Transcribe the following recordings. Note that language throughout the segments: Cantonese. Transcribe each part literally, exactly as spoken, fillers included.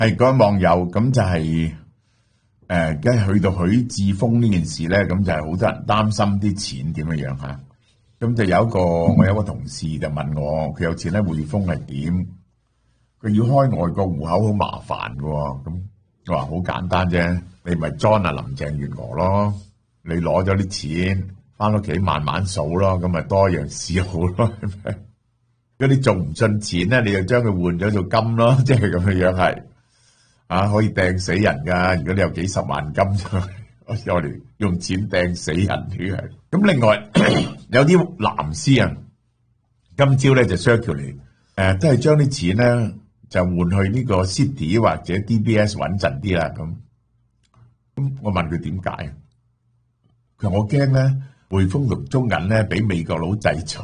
係嗰位網友咁就係誒，梗係去到許智峰呢件事咧，咁就係好多人擔心啲錢點樣樣嚇。咁就有一個我有個同事就問我，佢有錢喺匯豐係點？佢要開外國戶口好麻煩嘅喎。咁我話好簡單啫，你咪 join 阿林鄭月娥咯，你攞咗啲錢翻屋企慢慢數咯，咁咪多樣事好咯。如果你做唔進錢咧，你就將佢換咗做金咯，即係咁嘅樣係。啊，可以掟死人噶！如果你有幾十萬金，我哋用錢掟死人啲係。咁另外有啲藍絲啊，今朝咧就 circulate 誒，都係將啲錢咧就換去呢個 City 或者 D B S 穩陣啲啦。咁咁我問佢點解？佢話我驚咧匯豐同中銀咧俾美國佬制裁。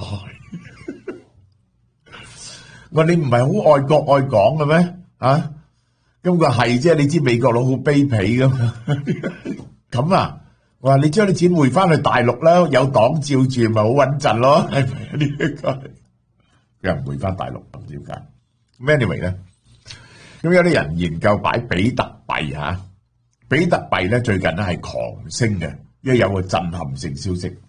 我話你唔係好愛國愛港嘅咩？啊？咁佢係啫，你知美國佬好卑鄙噶嘛？咁啊，我話你將啲錢匯翻去大陸啦，有黨照住咪好穩陣咯？係咪呢一個？佢又唔匯翻大陸，唔知點解。Anyway 咧，咁有啲人研究擺比特幣嚇，比特幣咧最近咧係狂升嘅，因為有個震撼性消息，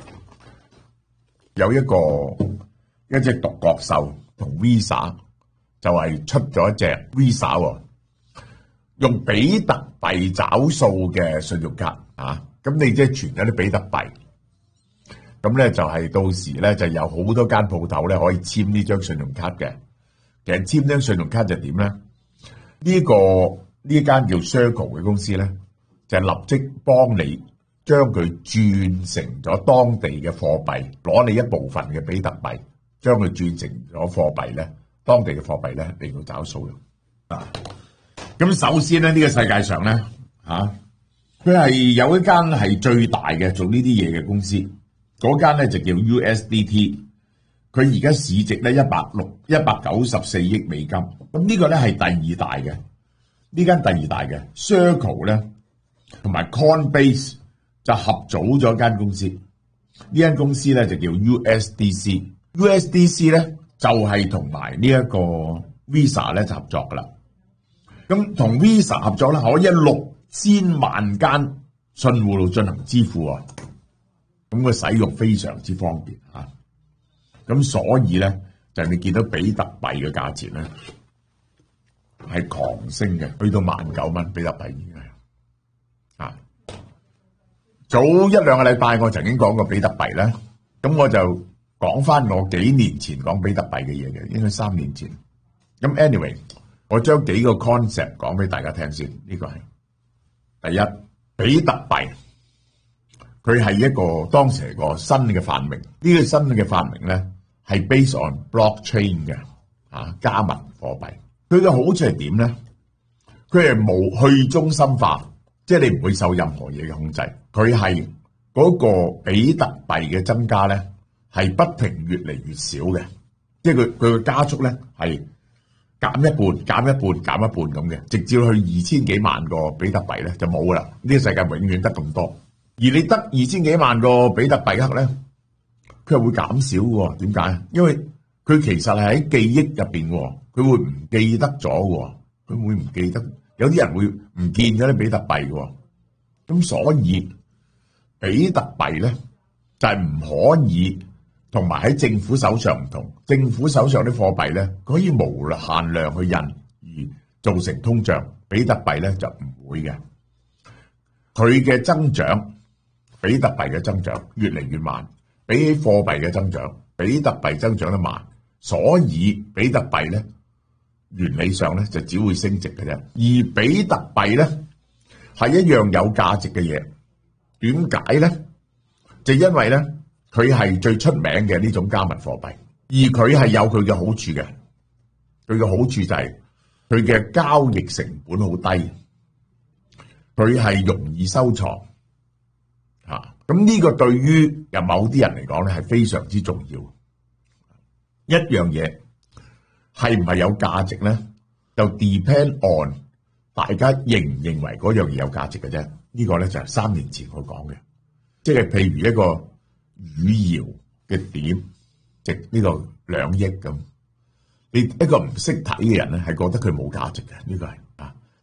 有一個一隻獨角獸同 Visa 就係出咗一隻 Visa 喎。用比特幣找數嘅信用卡啊，咁你即係存咗啲比特幣，咁咧就係到時咧就有好多間鋪頭咧可以簽呢張信用卡嘅。其實簽張信用卡就點咧？呢個呢間叫 Circle 嘅公司咧，就立即幫你將佢轉成咗當地嘅貨幣，攞你一部分嘅比特幣，將佢轉成咗貨幣咧，當地嘅貨幣咧嚟到找數啊。咁首先咧，呢個世界上咧，嚇佢係有一間係最大嘅做呢啲嘢嘅公司，嗰間咧就叫 U S D T， 佢而家市值咧一百六一百九十四億美金，咁呢個咧係第二大嘅，呢間第二大嘅 Circle 咧同埋 Coinbase 就合組咗間公司，呢間公司咧就叫 U S D C，U S D C 咧就係同埋呢一個 Visa 咧就合作噶啦。咁同 Visa 合作咧，可以六千萬間信戶度進行支付啊！咁佢使用非常之方便嚇。咁所以咧，就係你見到比特幣嘅價錢咧係狂升嘅，去到萬九蚊比特幣已經係啊！早一兩個禮拜我曾經講過比特幣咧，咁我就講翻我幾年前講比特幣嘅嘢嘅，應該三年前。咁 anyway。我將幾個 concept 講俾大家聽先，呢個係第一，比特幣佢係一個當時係個新嘅發明，呢個新嘅發明咧係 based on blockchain 嘅啊加密貨幣。佢嘅好處係點咧？佢係冇去中心化，即係你唔會受任何嘢嘅控制。佢係嗰個比特幣嘅增加咧係不停越嚟越少嘅，即係佢佢嘅加速咧係。減一半，減一半，減一半咁嘅，直至去二千幾萬個比特幣咧就冇啦。呢個世界永遠得咁多，而你得二千幾萬個比特幣克咧，佢係會減少嘅。點解？因為佢其實係喺記憶入邊，佢會唔記得咗嘅，佢會唔記得。有啲人會唔見咗啲比特幣嘅，咁所以比特幣咧就係唔可以。同埋喺政府手上唔同，政府手上啲貨幣咧，佢可以無限量去印而造成通脹，比特幣咧就唔會嘅。佢嘅增長，比特幣嘅增長越嚟越慢，比起貨幣嘅增長，比特幣增長得慢，所以比特幣咧原理上咧就只會升值嘅啫。而比特幣咧係一樣有價值嘅嘢，點解咧？就因為咧。佢係最出名嘅呢種加密貨幣，而佢係有佢嘅好處嘅。佢嘅好處就係佢嘅交易成本好低，佢係容易收藏嚇。咁呢個對於有某啲人嚟講咧係非常之重要。一樣嘢係唔係有價值咧，就 depend on 大家認唔認為嗰樣嘢有價值嘅啫。呢個咧就係三年前我講嘅，即係譬如一個汝窯嘅碟值呢個兩億咁，你一個唔識睇嘅人咧係覺得佢冇價值嘅，呢個係啊。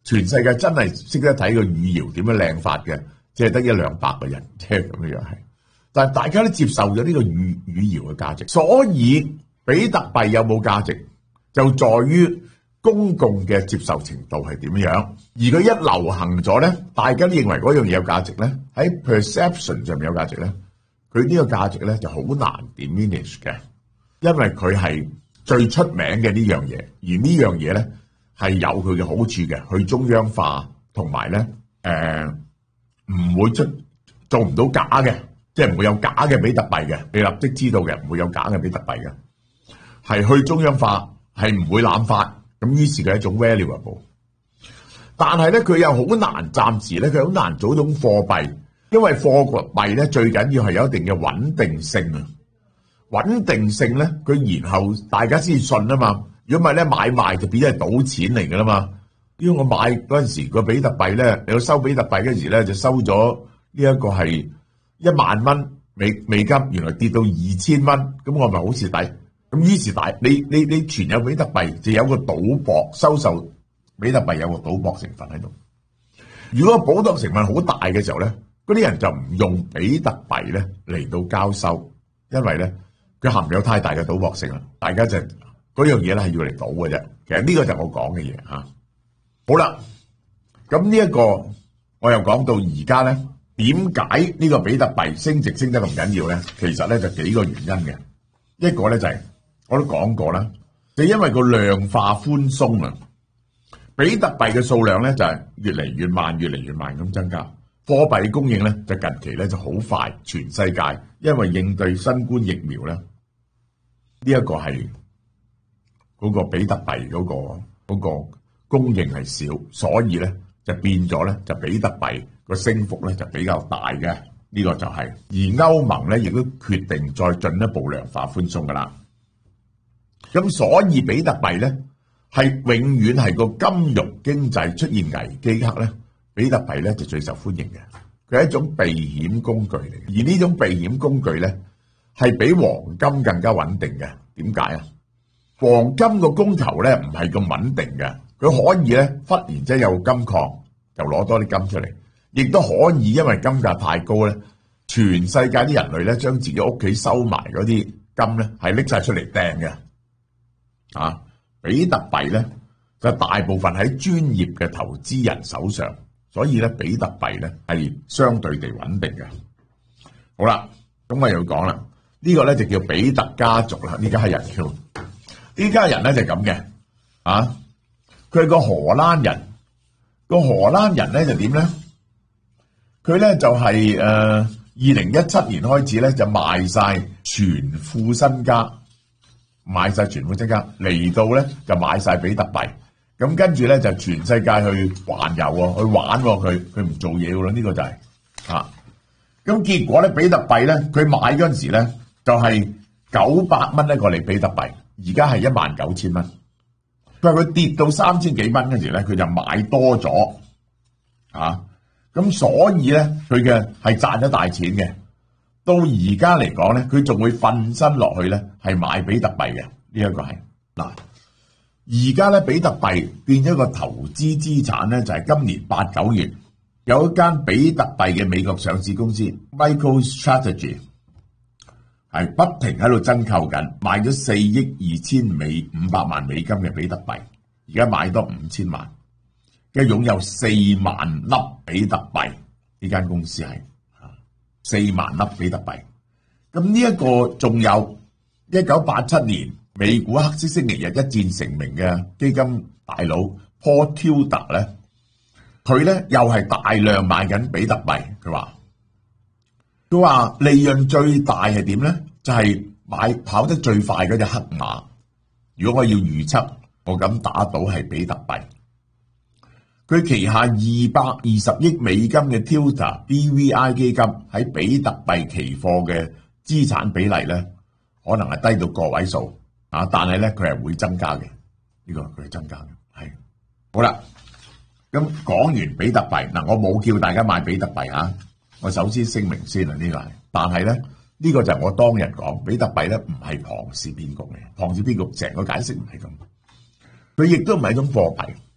全世界真係識得睇個汝窯點樣靚法嘅，即係得一兩百個人，即係咁樣係。但係大家都接受咗呢個汝汝窯嘅價值，所以比特幣有冇價值，就在於公共嘅接受程度係點樣。而佢一流行咗咧，大家都認為嗰樣嘢有價值咧，喺 perception 上面有價值咧，佢呢個價值咧就好難 diminish 嘅，因為佢係最出名嘅呢樣嘢，而呢樣嘢咧係有佢嘅好處嘅，去中央化同埋咧誒唔會出做唔到假嘅，即係唔會有假嘅比特幣嘅，你立即知道嘅，唔會有假嘅比特幣嘅，係去中央化，係唔會濫發，咁於是佢係一種 valuable。但係咧佢又好難，暫時咧佢好難做一種貨幣，因為貨幣咧最緊要係有一定嘅穩定性啊，穩定性咧佢然後大家先信啊嘛。如果唔係咧買賣就變咗係賭錢嚟噶啦嘛。因為我買嗰陣時個比特幣咧，你要收比特幣嗰陣時咧就收咗呢一個係一萬蚊美美金，原來跌到二千蚊，咁我咪好蝕底。咁於是大你你你存有比特幣就有個賭博，收受比特幣有個賭博成分喺度。如果賭博成分好大嘅時候咧，嗰啲人就唔用比特幣咧嚟到交收，因為咧佢含有太大嘅賭博性啦。大家就嗰樣嘢咧係要嚟賭嘅啫。其實呢個就係我講嘅嘢嚇。好啦，咁呢一個我又講到而家咧，點解呢個比特幣升值升得咁緊要咧？其實咧就幾個原因嘅。一個咧就係我都講過啦，就因為個量化寬鬆啊，比特幣嘅數量咧就係越嚟越慢，越嚟越慢咁增加。貨幣供應咧就近期咧就好快，全世界因為應對新冠疫苗咧，呢一個係嗰個比特幣嗰個嗰個供應係少，所以咧就變咗咧就比特幣個升幅咧就比較大嘅。呢個就係，而歐盟咧亦都決定再進一步量化寬鬆噶啦。咁所以比特幣咧係永遠係個金融經濟出現危機刻咧，比特幣咧就最受歡迎嘅。佢係一種避險工具嚟，而呢種避險工具咧係比黃金更加穩定嘅。點解啊？黃金個供求咧唔係咁穩定嘅，佢可以咧忽然之間有金礦就攞多啲金出嚟。亦都可以，因為金價太高咧，全世界啲人類咧將自己屋企收埋嗰啲金咧係拎晒出嚟掟嘅。啊，比特幣咧就大部分喺專業嘅投資人手上，所以咧比特幣咧係相對地穩定嘅。好啦，咁我又講啦，呢個咧就叫比特家族啦。呢家人叫呢家人咧就係咁嘅。啊，佢係個荷蘭人，個荷蘭人咧就點咧？佢咧就係誒二零一七年開始咧就賣晒全副身家，賣晒全副身家嚟到咧就買晒比特幣，咁跟住咧就全世界去環遊喎，去玩喎，佢佢唔做嘢噶啦，呢個就係啊，咁結果咧比特幣咧佢買嗰陣時咧就係九百蚊一個嚟比特幣，而家係一萬九千蚊。佢話佢跌到三千幾蚊嗰時咧，佢就買多咗啊。咁所以咧，佢嘅係賺咗大錢嘅。到而家嚟講咧，佢仲會瞓身落去咧，係買比特幣嘅。呢一個係嗱，而家咧比特幣變咗個投資資產咧，就係今年八九月有一間比特幣嘅美國上市公司 MicroStrategy 係不停喺度增購緊，買咗四億二千美五百萬美金嘅比特幣，而家買多五千萬。嘅擁有四萬粒比特幣，呢間公司係四萬粒比特幣。咁呢一個仲有一九八七年美股黑色星期日一戰成名嘅基金大佬 Paul Tudor 咧，佢咧又係大量買緊比特幣。佢話佢話利潤最大係點咧？就係、是、買跑得最快嗰隻黑馬。如果我要預測，我咁打賭係比特幣。佢旗下二百二十億美金嘅 Tudor B V I 基金喺比特幣期貨嘅資產比例咧，可能係低到個位數啊！但係咧佢係會增加嘅，呢、這個佢係增加嘅。係好啦，咁講完比特幣嗱，我冇叫大家買比特幣啊！我首先聲明先啊，呢、這個係，但係咧呢、這個就係我當日講比特幣咧唔係龐氏騙局嚟，龐氏騙局成個解釋唔係咁，佢亦都唔係一種貨幣。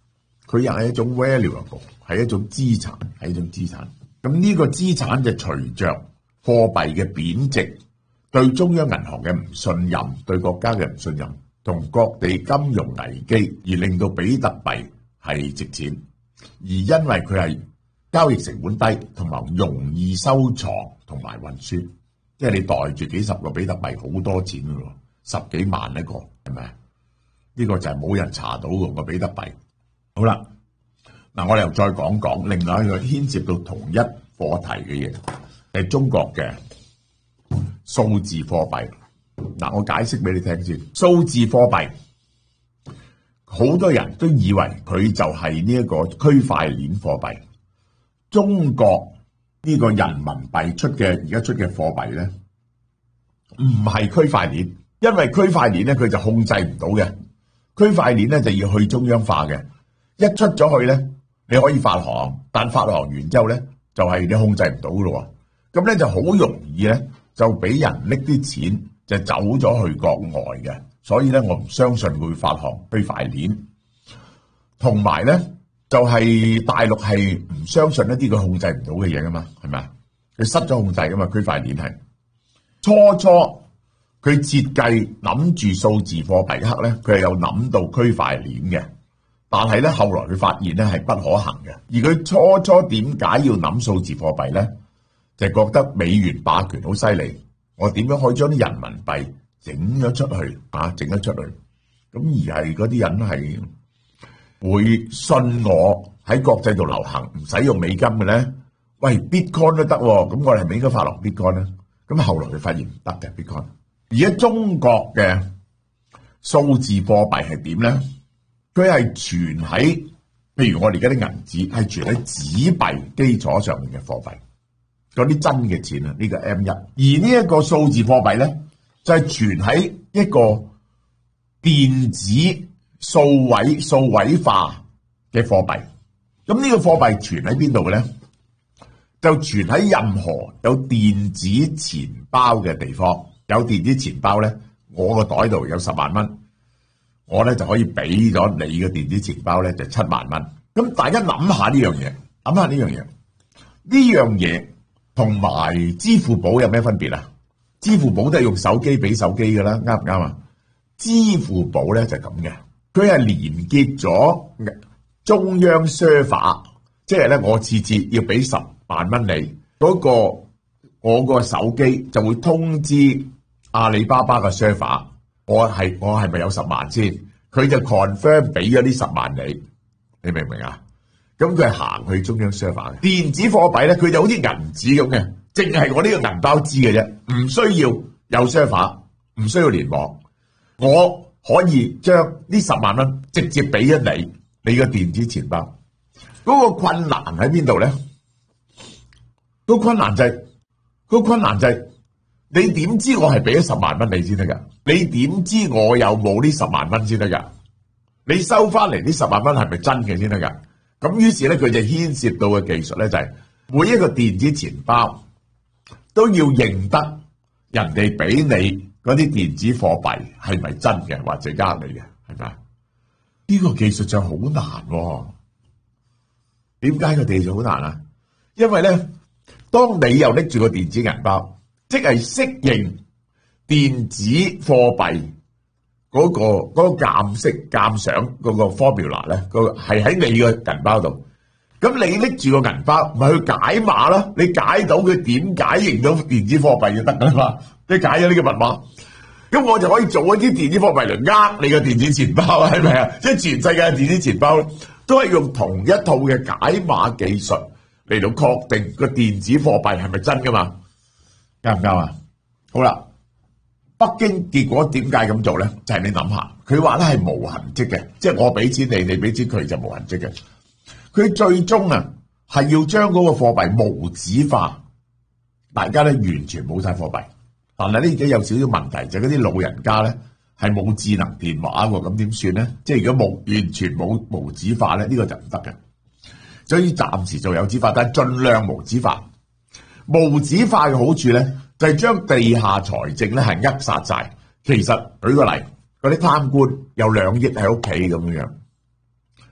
佢又係一種 valuable， 係一種資產，係一種資產。咁呢個資產就隨着貨幣嘅貶值，對中央銀行嘅唔信任，對國家嘅唔信任，同各地金融危機而令到比特幣係值錢，而因為佢係交易成本低，同埋容易收藏同埋運輸，即係你袋住幾十個比特幣好多錢㗎喎，十幾萬一個，係咪啊？呢個就係冇人查到個比特幣。好啦，嗱我哋又再講講另外一個牽涉到同一課題嘅嘢，係中國嘅數字貨幣。嗱，我解釋俾你聽先。數字貨幣好多人都以為佢就係呢一個區塊鏈貨幣。中國呢個人民幣出嘅而家出嘅貨幣咧，唔係區塊鏈，因為區塊鏈咧佢就控制唔到嘅。區塊鏈咧就要去中央化嘅，一出咗去咧你可以發行，但發行完之後咧就係你控制唔到咯。咁咧就好容易咧就俾人拎啲錢就走咗去國外嘅，所以咧我唔相信會發行區塊鏈。同埋咧就係大陸係唔相信一啲佢控制唔到嘅嘢噶嘛，係咪啊？佢失咗控制噶嘛，區塊鏈係初初佢設計諗住數字貨幣刻咧，佢係有諗到區塊鏈嘅，但係咧後來佢發現咧係不可行嘅。而佢初初點解要諗數字貨幣咧？就係覺得美元霸權好犀利，我點樣可以將啲人民幣整咗出去啊？整咗出去，咁而係嗰啲人係會信我喺國際度流行，唔使用美金嘅咧。喂 ，Bitcoin 都得，咁我哋係咪應該發行 Bitcoin 咧？咁後來佢發現唔得嘅 Bitcoin。而家中國嘅數字貨幣係點咧？佢係存喺，譬如我哋而家啲銀紙係存喺紙幣基礎上面嘅貨幣，嗰啲真嘅錢啊，呢個 M 一。而呢一個數字貨幣咧，就係存喺一個電子數位數位化嘅貨幣。咁呢個貨幣存喺邊度嘅咧？就存喺任何有電子錢包嘅地方。有電子錢包咧，我個袋度有十萬蚊，我咧就可以俾咗你嘅電子錢包咧就七萬蚊。咁大家諗下呢樣嘢，諗下呢樣嘢，呢樣嘢同埋支付寶有咩分別啊？支付寶都係用手機俾手機噶啦，啱唔啱啊？支付寶咧就係咁嘅，佢係連結咗中央 server， 即係咧我次次要俾十萬蚊你，嗰個我個手機就會通知阿里巴巴嘅 server， 我係我係咪有十萬先？佢就 confirm 俾咗呢十萬你，你明唔明啊？咁佢係行去中央 server 嘅電子貨幣咧，佢就好似銀紙咁嘅，淨係我呢個銀包知嘅啫，唔需要有 server， 唔需要聯網，我可以將呢十萬蚊直接俾咗你，你個電子錢包。嗰個困難喺邊度咧？嗰個困難就係，嗰個困難就係。你點知我係俾咗十萬蚊你先得噶？你點知我有冇呢十萬蚊先得噶？你收翻嚟呢十萬蚊係咪真嘅先得噶？咁於是咧，佢就牽涉到嘅技術咧，就係每一個電子錢包都要認得人哋俾你嗰啲電子貨幣係咪真嘅，或者呃你嘅，係咪？呢個技術就好難喎。點解個技術好難啊？因為咧，當你又拎住個電子銀包，即係適應電子貨幣嗰個嗰個鑑識鑑賞嗰個 formula 咧，個係喺你個銀包度。咁你拎住個銀包，咪去解碼啦。你解到佢點解認到電子貨幣就得啦嘛。你解咗呢個密碼，咁我就可以做一啲電子貨幣嚟呃你個電子錢包，係咪啊？即係全世界嘅電子錢包都係用同一套嘅解碼技術嚟到確定個電子貨幣係咪真噶嘛？啱唔啱啊？好啦，北京結果點解咁做咧？就係、是、你諗下，佢話咧係無痕跡嘅，即係我俾錢你，你俾錢佢就無痕跡嘅。佢最終啊係要將嗰個貨幣無紙化，大家咧完全冇晒貨幣。但係咧而家有少少問題，就係嗰啲老人家咧係冇智能電話喎，咁點算咧？即係如果冇完全冇無紙化咧，呢、這個就唔得嘅。所以暫時做有紙化，但係盡量無紙化。無紙化嘅好處咧，就係將地下財政咧係扼殺晒。其實舉個例，嗰啲貪官有兩億喺屋企咁樣，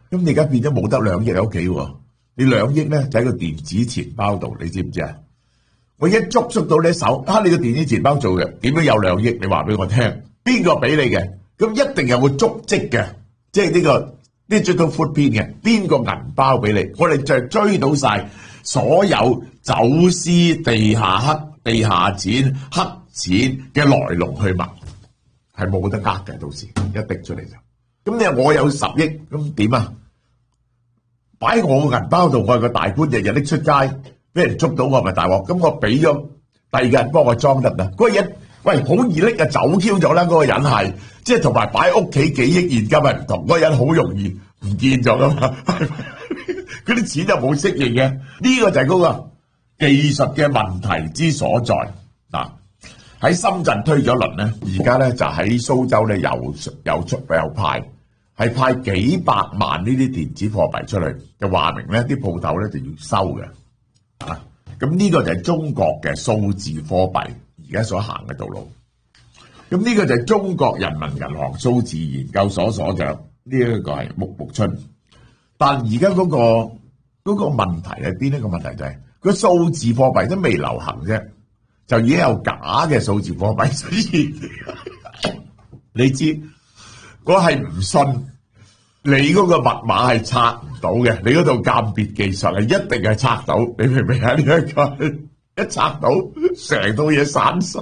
咁你而家變咗冇得兩億喺屋企喎，你兩億咧就喺個電子錢包度，你知唔知啊？我一捉捉到你手，啊你個電子錢包做嘅，點樣有兩億？你話俾我聽，邊個俾你嘅？咁一定有個足跡嘅，即係呢個 digital footprint 嘅，邊個銀包俾你？我哋就追到晒所有走私地下黑地下錢、黑錢嘅來龍去脈，係冇得呃嘅。到時一滴出嚟就，咁你話我有十億，咁點啊？擺喺我個銀包度，我係個大官，日日拎出街，俾人捉到我咪大鑊。咁我俾咗第二個人幫我裝得啦。嗰個人喂好易拎啊，走 Q 咗啦。嗰個人係即係同埋擺喺屋企幾億現金係唔同，嗰個人好容易唔見咗噶嘛。嗰啲錢就冇適應嘅，呢個就係嗰個技術嘅問題之所在嗱。喺深圳推咗輪咧，而家咧就喺蘇州咧又又出又派。係派幾百萬呢啲電子貨幣出去，就話明咧啲鋪頭咧就要收嘅，啊！咁呢個就係中國嘅數字貨幣而家所行嘅道路。咁呢個就係中國人民銀行數字研究所所長，呢一個係穆木春。但而家嗰個嗰個問題係邊一個問題就係個數字貨幣都未流行啫，就已經有假嘅數字貨幣出現。你知？我係唔信你嗰個密碼係拆唔到嘅，你嗰度間諜技術係一定係拆到，你明唔明啊？呢一個一拆到，成套嘢散晒，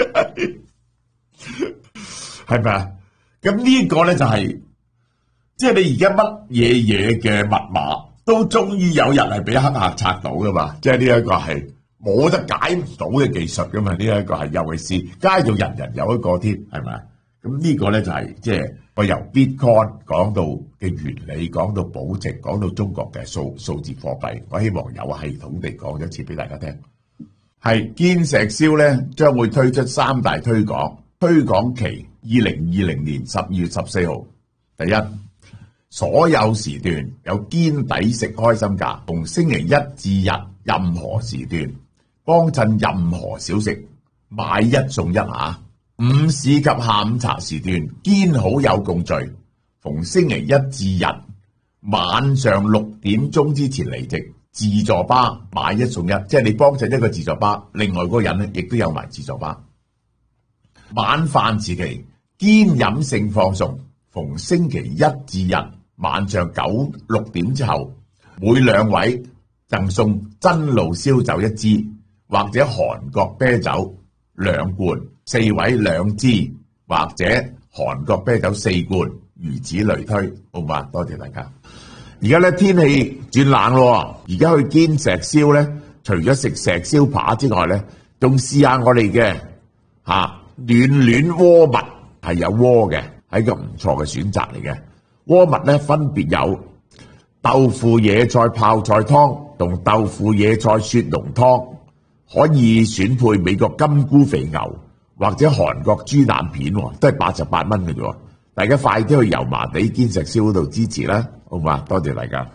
係咪啊？咁呢個咧就係，即係你而家乜嘢嘢嘅密碼都終於有人係俾黑客拆到噶嘛？即係呢一個係冇得解唔到嘅技術噶嘛？呢一個係尤其是街度人人有一個添，係咪啊？咁呢個咧就係即係我由 Bitcoin 講到嘅原理，講到保值，講到中國嘅數數字貨幣，我希望有系統地講一次俾大家聽。係堅石燒咧將會推出三大推廣，推廣期二零二零年十二月十四號。第一，所有時段有堅抵食開心價，逢星期一至日任何時段幫襯任何小食，買一送一嚇。午市及下午茶時段堅好友共聚，逢星期一至日晚上六點鐘之前離席，自助吧買一送一，即係你幫襯一個自助吧，另外嗰個人咧亦都有埋自助吧。晚飯時期堅飲勝放送，逢星期一至日晚上九六點之後，每兩位贈送真露燒酒一支，或者韓國啤酒兩罐。四位兩支或者韓國啤酒四罐，如此類推，好嘛？多謝大家。而家咧天氣轉冷咯，而家去堅石燒咧，除咗食石燒扒之外咧，仲試下我哋嘅嚇暖暖鍋物，係有鍋嘅，係一個唔錯嘅選擇嚟嘅。鍋物咧分別有豆腐野菜泡菜湯同豆腐野菜雪濃湯，可以選配美國金菇肥牛。或者韓國豬腩片都係八十八蚊嘅啫，大家快啲去油麻地堅石燒嗰度支持啦，好嘛？多謝大家。